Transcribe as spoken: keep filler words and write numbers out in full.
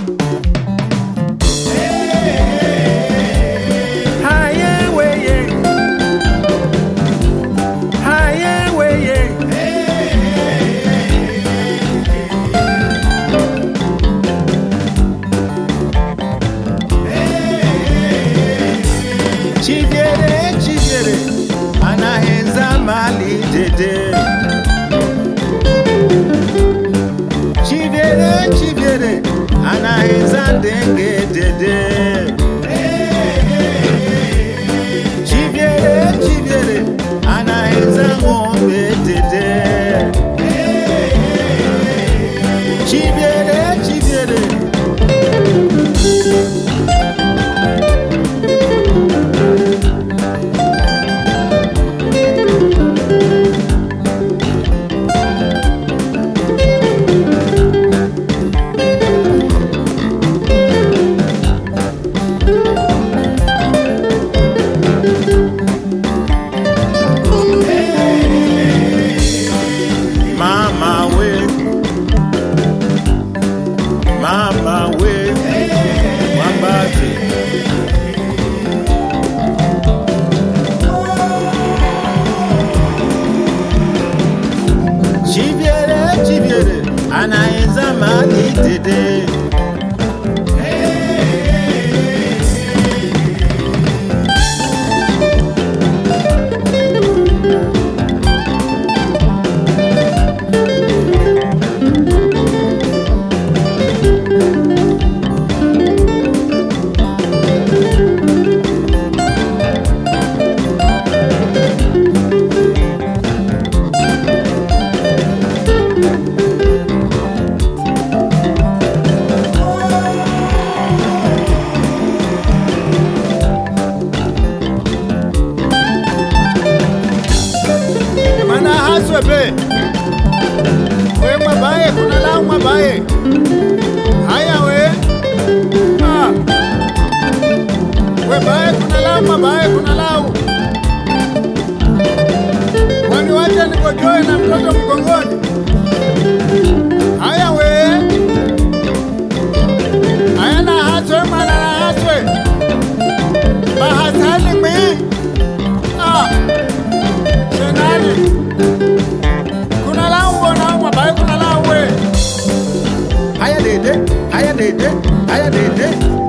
Chigere, chigere, anahenza mali dede. Chigere, chigere, anahenza denge dede. Chigere, chigere, anahenza ngombe dede. Chigere, chigere. Mama we, Wambati. Chiviere, chiviere, anahenza mali dede. Be we mabaye kuna lao mabaye haya we ah we baye kuna lao mabaye kuna lao wani wacha nikojoe na mtoto mgongoni haya we haya na hatwe mana na hatwe bahasani mi ah senani Haya dede, haya dede, haya dede.